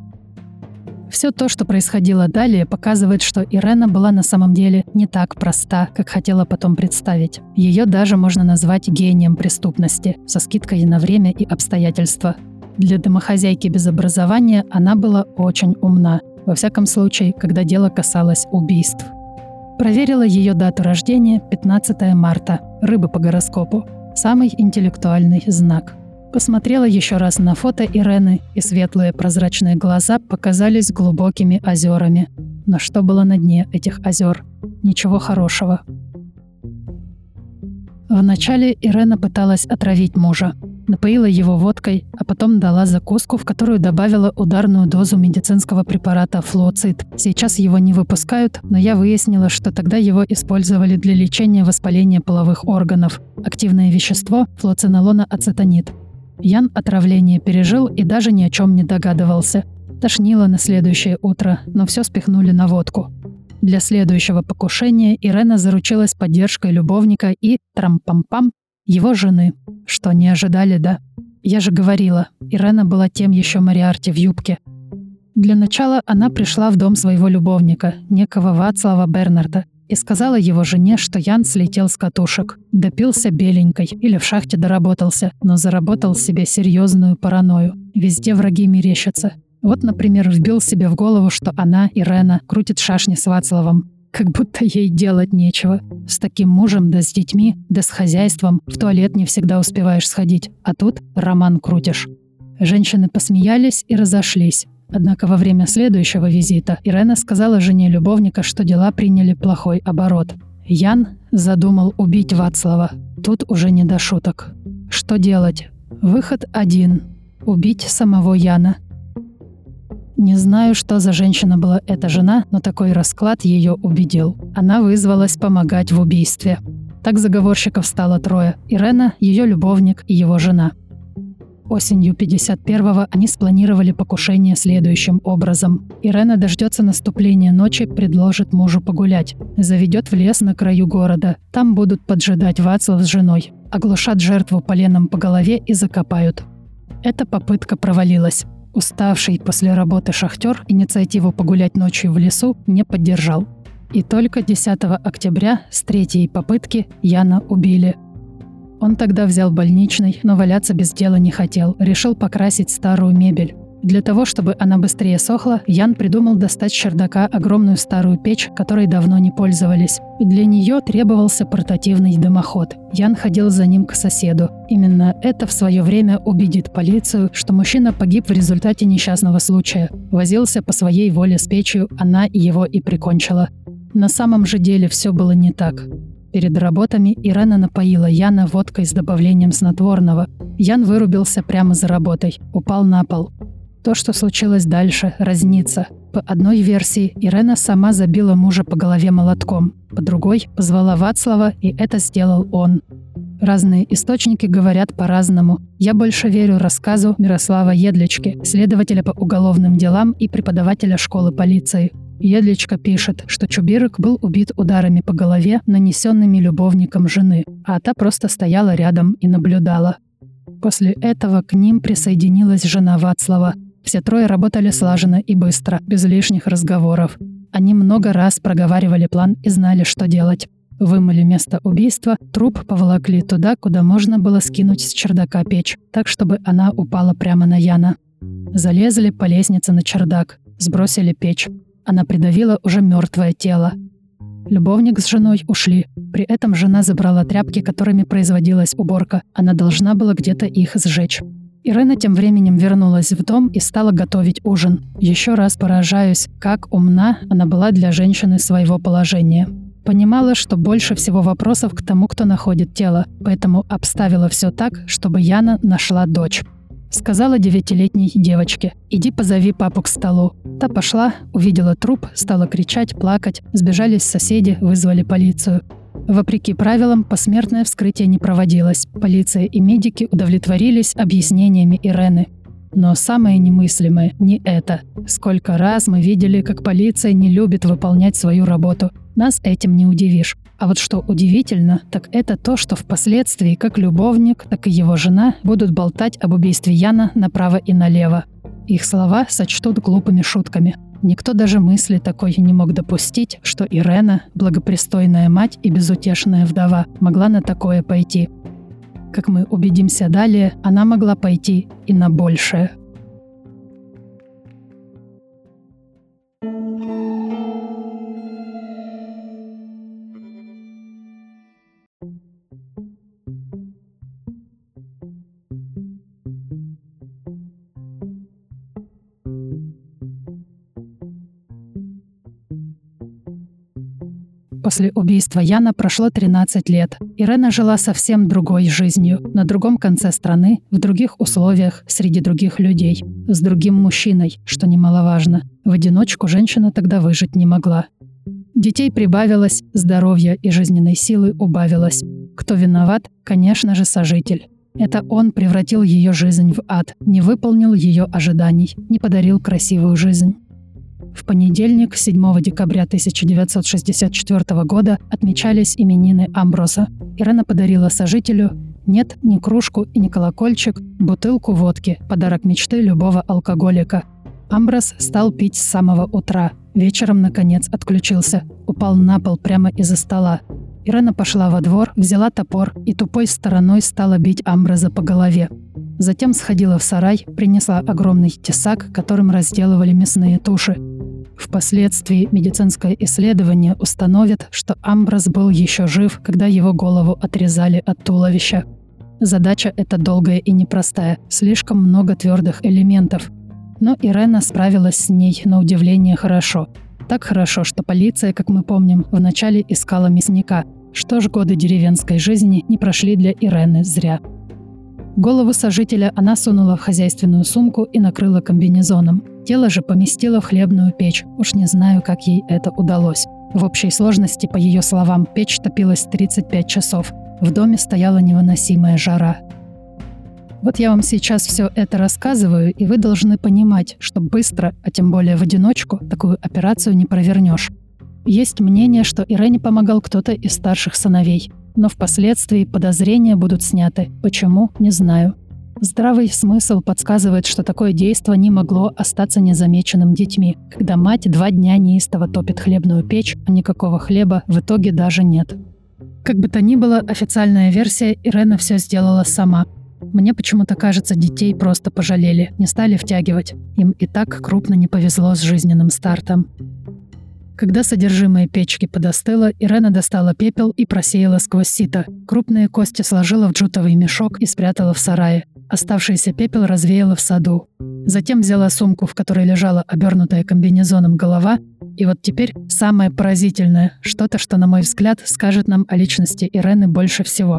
Все то, что происходило далее, показывает, что Ирена была на самом деле не так проста, как хотела потом представить. Ее даже можно назвать гением преступности, со скидкой на время и обстоятельства. Для домохозяйки без образования она была очень умна, во всяком случае, когда дело касалось убийств. Проверила ее дату рождения – пятнадцатое марта, рыбы по гороскопу, самый интеллектуальный знак. Посмотрела еще раз на фото Ирены, и светлые прозрачные глаза показались глубокими озерами. Но что было на дне этих озер? Ничего хорошего. Вначале Ирена пыталась отравить мужа. напоила его водкой, а потом дала закуску, в которую добавила ударную дозу медицинского препарата флуоцид. Сейчас его не выпускают, но я выяснила, что тогда его использовали для лечения воспаления половых органов. Активное вещество – флуоцинолоноацетонид. Ян отравление пережил и даже ни о чем не догадывался. Тошнило на следующее утро, но все спихнули на водку. Для следующего покушения Ирена заручилась поддержкой любовника и, трам-пам-пам, его жены. Что, не ожидали, да? Я же говорила, Ирена была тем еще Мориарти в юбке. Для начала она пришла в дом своего любовника, некого Вацлава Бернарда, и сказала его жене, что Ян слетел с катушек, допился беленькой или в шахте доработался, но заработал себе серьезную паранойю. Везде враги мерещатся. Вот, например, вбил себе в голову, что она, Ирена, крутит шашни с Вацлавом. Как будто ей делать нечего. С таким мужем, да с детьми, да с хозяйством в туалет не всегда успеваешь сходить, а тут роман крутишь. Женщины посмеялись и разошлись. Однако во время следующего визита Ирена сказала жене любовника, что дела приняли плохой оборот. Ян задумал убить Вацлава. Тут уже не до шуток. Что делать? Выход один – убить самого Яна. Не знаю, что за женщина была эта жена, но такой расклад ее убедил. Она вызвалась помогать в убийстве. Так заговорщиков стало трое – Ирена, ее любовник и его жена. Осенью пятьдесят первого они спланировали покушение следующим образом. Ирена дождется наступления ночи, предложит мужу погулять. Заведет в лес на краю города. Там будут поджидать Вацлав с женой. Оглушат жертву поленом по голове и закопают. Эта попытка провалилась. Уставший после работы шахтер инициативу погулять ночью в лесу не поддержал. И только десятого октября с третьей попытки Яна убили. Он тогда взял больничный, но валяться без дела не хотел. Решил покрасить старую мебель. Для того, чтобы она быстрее сохла, Ян придумал достать с чердака огромную старую печь, которой давно не пользовались. И для нее требовался портативный дымоход. Ян ходил за ним к соседу. Именно это в свое время убедит полицию, что мужчина погиб в результате несчастного случая. Возился по своей воле с печью, она его и прикончила. На самом же деле все было не так. Перед работами Ирена напоила Яна водкой с добавлением снотворного. Ян вырубился прямо за работой, упал на пол. То, что случилось дальше, разнится. По одной версии, Ирена сама забила мужа по голове молотком. По другой, позвала Вацлава, и это сделал он. Разные источники говорят по-разному. Я больше верю рассказу Мирослава Едлички, следователя по уголовным делам и преподавателя школы полиции. Едличка пишет, что Чубирок был убит ударами по голове, нанесенными любовником жены, а та просто стояла рядом и наблюдала. После этого к ним присоединилась жена Вацлава. Все трое работали слаженно и быстро, без лишних разговоров. Они много раз проговаривали план и знали, что делать. Вымыли место убийства, труп поволокли туда, куда можно было скинуть с чердака печь, так, чтобы она упала прямо на Яна. Залезли по лестнице на чердак, сбросили печь. Она придавила уже мертвое тело. Любовник с женой ушли. При этом жена забрала тряпки, которыми производилась уборка. Она должна была где-то их сжечь. Ирена тем временем вернулась в дом и стала готовить ужин. Еще раз поражаюсь, как умна она была для женщины своего положения. Понимала, что больше всего вопросов к тому, кто находит тело, поэтому обставила все так, чтобы Яна нашла дочь. Сказала девятилетней девочке: «Иди позови папу к столу». Та пошла, увидела труп, стала кричать, плакать. Сбежались соседи, вызвали полицию. Вопреки правилам, посмертное вскрытие не проводилось. Полиция и медики удовлетворились объяснениями Ирены. Но самое немыслимое не это. Сколько раз мы видели, как полиция не любит выполнять свою работу. Нас этим не удивишь. А вот что удивительно, так это то, что впоследствии как любовник, так и его жена будут болтать об убийстве Яна направо и налево. Их слова сочтут глупыми шутками. Никто даже мысли такой не мог допустить, что Ирена, благопристойная мать и безутешная вдова, могла на такое пойти. Как мы убедимся далее, она могла пойти и на большее. После убийства Яна прошло тринадцать лет. Ирена жила совсем другой жизнью, на другом конце страны, в других условиях, среди других людей, с другим мужчиной, что немаловажно. В одиночку женщина тогда выжить не могла. Детей прибавилось, здоровья и жизненной силы убавилось. Кто виноват? Конечно же, сожитель. Это он превратил ее жизнь в ад, не выполнил ее ожиданий, не подарил красивую жизнь. В понедельник, седьмого декабря тысяча девятьсот шестьдесят четвёртого года, отмечались именины Амброса. Ирена подарила сожителю нет, не кружку и не колокольчик, бутылку водки, подарок мечты любого алкоголика. Амброс стал пить с самого утра. Вечером, наконец, отключился. Упал на пол прямо из-за стола. Ирена пошла во двор, взяла топор и тупой стороной стала бить Амброза по голове. Затем сходила в сарай, принесла огромный тесак, которым разделывали мясные туши. Впоследствии медицинское исследование установит, что Амброс был еще жив, когда его голову отрезали от туловища. Задача эта долгая и непростая, слишком много твердых элементов. Но Ирена справилась с ней на удивление хорошо. Так хорошо, что полиция, как мы помним, вначале искала мясника. Что ж, годы деревенской жизни не прошли для Ирены зря. Голову сожителя она сунула в хозяйственную сумку и накрыла комбинезоном. Тело же поместила в хлебную печь. Уж не знаю, как ей это удалось. В общей сложности, по ее словам, печь топилась тридцать пять часов. В доме стояла невыносимая жара. Вот я вам сейчас все это рассказываю, и вы должны понимать, что быстро, а тем более в одиночку, такую операцию не провернешь. Есть мнение, что Ирене помогал кто-то из старших сыновей, но впоследствии подозрения будут сняты. Почему? Не знаю. Здравый смысл подсказывает, что такое действо не могло остаться незамеченным детьми, когда мать два дня неистово топит хлебную печь, а никакого хлеба в итоге даже нет. Как бы то ни было, официальная версия: Ирена все сделала сама. Мне почему-то кажется, детей просто пожалели, не стали втягивать. Им и так крупно не повезло с жизненным стартом. Когда содержимое печки подостыло, Ирена достала пепел и просеяла сквозь сито. Крупные кости сложила в джутовый мешок и спрятала в сарае. Оставшийся пепел развеяла в саду. Затем взяла сумку, в которой лежала обернутая комбинезоном голова. И вот теперь самое поразительное, что-то, что, на мой взгляд, скажет нам о личности Ирены больше всего.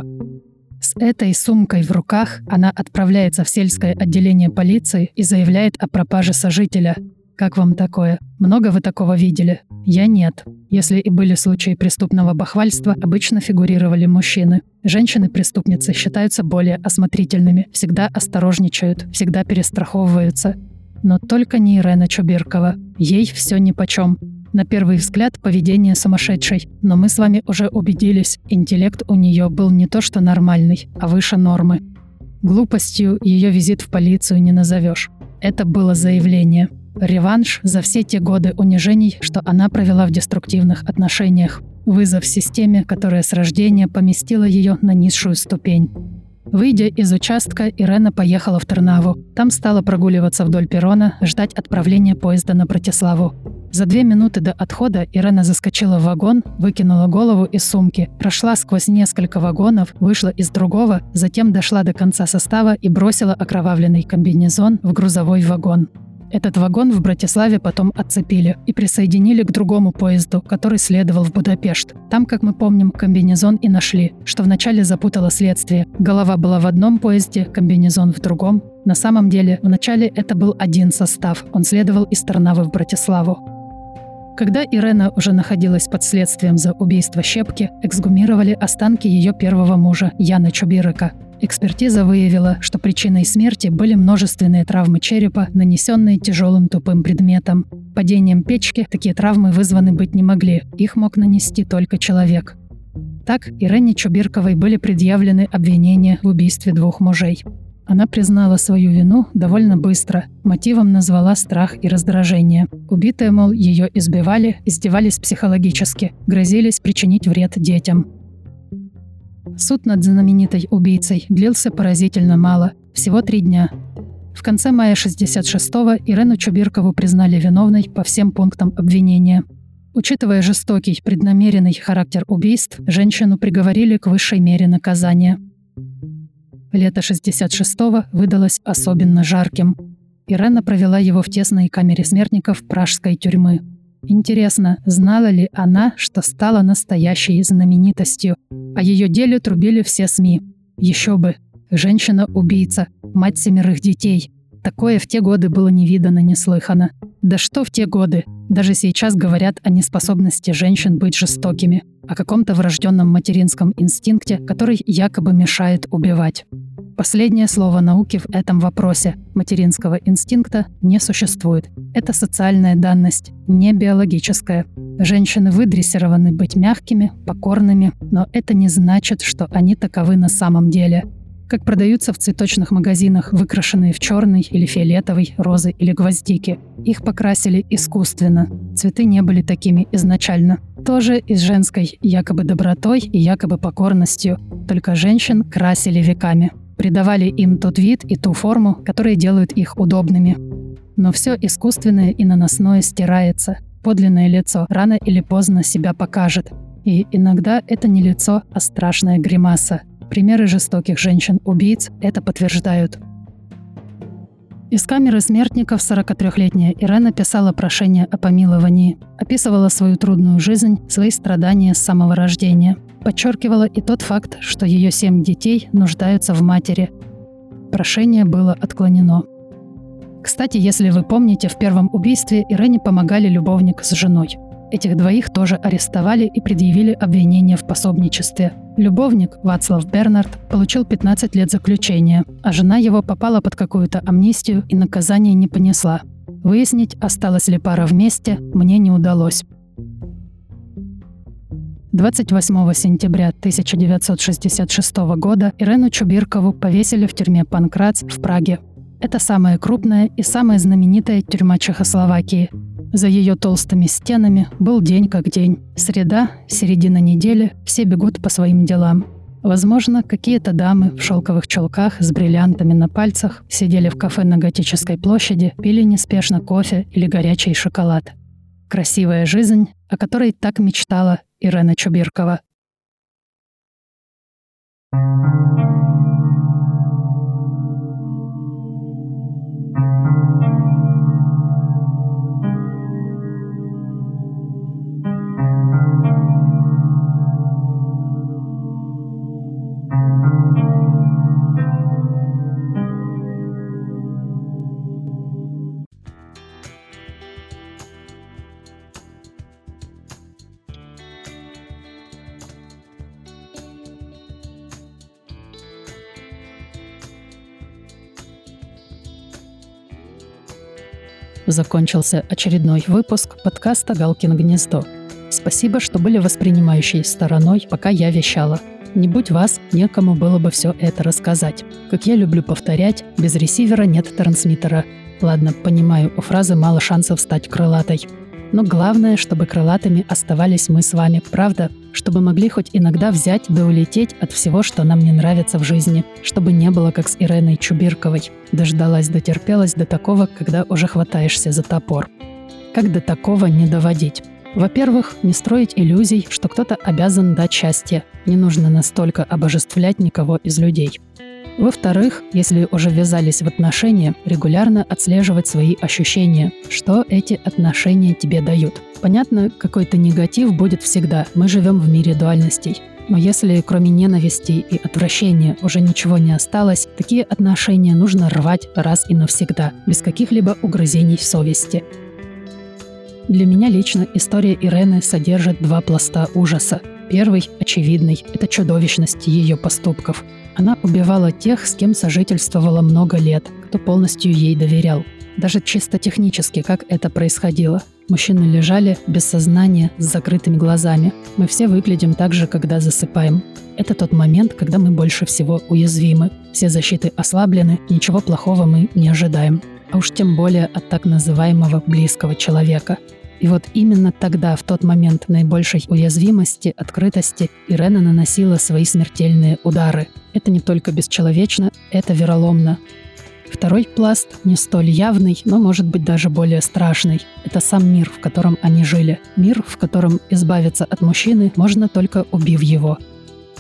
С этой сумкой в руках она отправляется в сельское отделение полиции и заявляет о пропаже сожителя. Как вам такое? Много вы такого видели? Я нет. Если и были случаи преступного бахвальства, обычно фигурировали мужчины. Женщины-преступницы считаются более осмотрительными, всегда осторожничают, всегда перестраховываются. Но только не Ирена Чубиркова. Ей все нипочем. На первый взгляд поведение сумасшедшей, но мы с вами уже убедились, интеллект у нее был не то что нормальный, а выше нормы. Глупостью ее визит в полицию не назовешь. Это было заявление. Реванш за все те годы унижений, что она провела в деструктивных отношениях. Вызов системе, которая с рождения поместила ее на низшую ступень. Выйдя из участка, Ирена поехала в Трнаву. Там стала прогуливаться вдоль перрона, ждать отправления поезда на Братиславу. За две минуты до отхода Ирена заскочила в вагон, выкинула голову из сумки, прошла сквозь несколько вагонов, вышла из другого, затем дошла до конца состава и бросила окровавленный комбинезон в грузовой вагон. Этот вагон в Братиславе потом отцепили и присоединили к другому поезду, который следовал в Будапешт. Там, как мы помним, комбинезон и нашли, что вначале запутало следствие. Голова была в одном поезде, комбинезон в другом. На самом деле, вначале это был один состав. Он следовал из Трнавы в Братиславу. Когда Ирена уже находилась под следствием за убийство Щепки, эксгумировали останки ее первого мужа, Яна Чубирика. Экспертиза выявила, что причиной смерти были множественные травмы черепа, нанесенные тяжелым тупым предметом. Падением печки такие травмы вызваны быть не могли, их мог нанести только человек. Так, Ирене Чубирковой были предъявлены обвинения в убийстве двух мужей. Она признала свою вину довольно быстро, мотивом назвала страх и раздражение. Убитые, мол, ее избивали, издевались психологически, грозились причинить вред детям. Суд над знаменитой убийцей длился поразительно мало, всего три дня. В конце мая шестьдесят шестого Ирену Чубиркову признали виновной по всем пунктам обвинения. Учитывая жестокий, преднамеренный характер убийств, женщину приговорили к высшей мере наказания. Лето шестьдесят шестого выдалось особенно жарким. Ирена провела его в тесной камере смертников пражской тюрьмы. Интересно, знала ли она, что стала настоящей знаменитостью? О ее деле трубили все СМИ. Еще бы. Женщина-убийца, мать семерых детей. Такое в те годы было не видано, не слыхано. Да что в те годы? Даже сейчас говорят о неспособности женщин быть жестокими, о каком-то врожденном материнском инстинкте, который якобы мешает убивать. Последнее слово науки в этом вопросе. Материнского инстинкта не существует. Это социальная данность, не биологическая. Женщины выдрессированы быть мягкими, покорными, но это не значит, что они таковы на самом деле. Как продаются в цветочных магазинах, выкрашенные в черный или фиолетовый, розы или гвоздики. Их покрасили искусственно. Цветы не были такими изначально. Тоже и с женской якобы добротой и якобы покорностью. Только женщин красили веками. Придавали им тот вид и ту форму, которые делают их удобными. Но все искусственное и наносное стирается. Подлинное лицо рано или поздно себя покажет. И иногда это не лицо, а страшная гримаса. Примеры жестоких женщин-убийц это подтверждают. Из камеры смертников сорокатрёхлетняя Ирена писала прошение о помиловании, описывала свою трудную жизнь, свои страдания с самого рождения. Подчеркивала и тот факт, что ее семь детей нуждаются в матери. Прошение было отклонено. Кстати, если вы помните, в первом убийстве Ирене помогали любовник с женой. Этих двоих тоже арестовали и предъявили обвинение в пособничестве. Любовник, Вацлав Бернард, получил пятнадцать лет заключения, а жена его попала под какую-то амнистию и наказание не понесла. Выяснить, осталась ли пара вместе, мне не удалось. двадцать восьмого сентября тысяча девятьсот шестьдесят шестого года Ирену Чубиркову повесили в тюрьме Панкратц в Праге. Это самая крупная и самая знаменитая тюрьма Чехословакии. За ее толстыми стенами был день как день. Среда, середина недели, все бегут по своим делам. Возможно, какие-то дамы в шелковых чулках с бриллиантами на пальцах сидели в кафе на Готической площади, пили неспешно кофе или горячий шоколад. Красивая жизнь, о которой так мечтала Ирена Чубиркова. Закончился очередной выпуск подкаста «Галкино гнездо». Спасибо, что были воспринимающей стороной, пока я вещала. Не будь вас, некому было бы все это рассказать. Как я люблю повторять, без ресивера нет трансмиттера. Ладно, понимаю, у фразы мало шансов стать крылатой. Но главное, чтобы крылатыми оставались мы с вами, правда? Чтобы могли хоть иногда взять да улететь от всего, что нам не нравится в жизни. Чтобы не было, как с Иреной Чубирковой. Дождалась, дотерпелась до такого, когда уже хватаешься за топор. Как до такого не доводить? Во-первых, не строить иллюзий, что кто-то обязан дать счастье. Не нужно настолько обожествлять никого из людей. Во-вторых, если уже ввязались в отношения, регулярно отслеживать свои ощущения, что эти отношения тебе дают. Понятно, какой-то негатив будет всегда, мы живем в мире дуальностей. Но если кроме ненависти и отвращения уже ничего не осталось, такие отношения нужно рвать раз и навсегда, без каких-либо угрызений совести. Для меня лично история Ирены содержит два пласта ужаса. Первый, очевидный, это чудовищность ее поступков. Она убивала тех, с кем сожительствовала много лет, кто полностью ей доверял. Даже чисто технически, как это происходило. Мужчины лежали без сознания, с закрытыми глазами. Мы все выглядим так же, когда засыпаем. Это тот момент, когда мы больше всего уязвимы. Все защиты ослаблены, ничего плохого мы не ожидаем. А уж тем более от так называемого близкого человека. И вот именно тогда, в тот момент наибольшей уязвимости, открытости, Ирена наносила свои смертельные удары. Это не только бесчеловечно, это вероломно. Второй пласт не столь явный, но может быть даже более страшный. Это сам мир, в котором они жили. Мир, в котором избавиться от мужчины можно только убив его.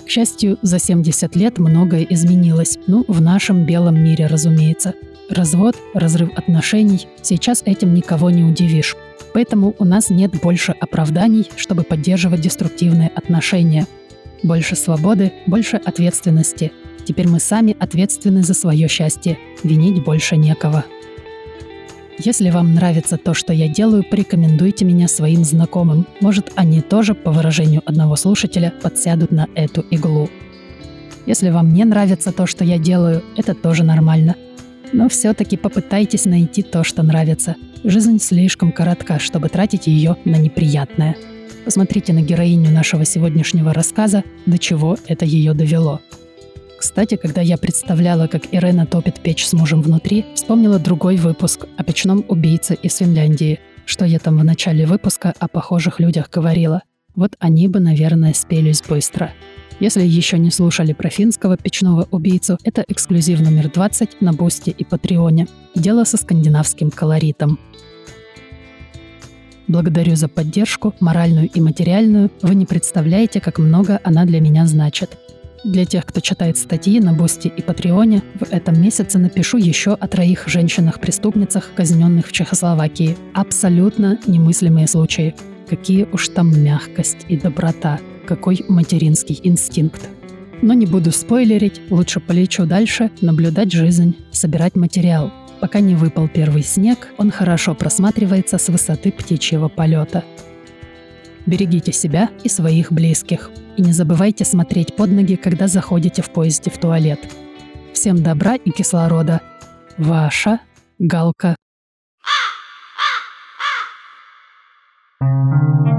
К счастью, за семьдесят лет многое изменилось. Ну, в нашем белом мире, разумеется. Развод, разрыв отношений. Сейчас этим никого не удивишь. Поэтому у нас нет больше оправданий, чтобы поддерживать деструктивные отношения. Больше свободы, больше ответственности. Теперь мы сами ответственны за свое счастье. Винить больше некого. Если вам нравится то, что я делаю, порекомендуйте меня своим знакомым. Может, они тоже, по выражению одного слушателя, подсядут на эту иглу. Если вам не нравится то, что я делаю, это тоже нормально. Но все-таки попытайтесь найти то, что нравится. Жизнь слишком коротка, чтобы тратить ее на неприятное. Посмотрите на героиню нашего сегодняшнего рассказа, до чего это ее довело. Кстати, когда я представляла, как Ирена топит печь с мужем внутри, вспомнила другой выпуск о печном убийце из Финляндии. Что я там в начале выпуска о похожих людях говорила. Вот они бы, наверное, спелись быстро. Если еще не слушали про финского печного убийцу, это эксклюзив номер двадцать на Бусти и Патреоне. Дело со скандинавским колоритом. Благодарю за поддержку, моральную и материальную. Вы не представляете, как много она для меня значит. Для тех, кто читает статьи на Бусти и Патреоне, в этом месяце напишу еще о троих женщинах-преступницах, казненных в Чехословакии. Абсолютно немыслимые случаи. Какие уж там мягкость и доброта. Какой материнский инстинкт. Но не буду спойлерить, лучше полечу дальше, наблюдать жизнь, собирать материал. Пока не выпал первый снег, он хорошо просматривается с высоты птичьего полета. Берегите себя и своих близких. И не забывайте смотреть под ноги, когда заходите в поезде в туалет. Всем добра и кислорода. Ваша Галка. Thank you.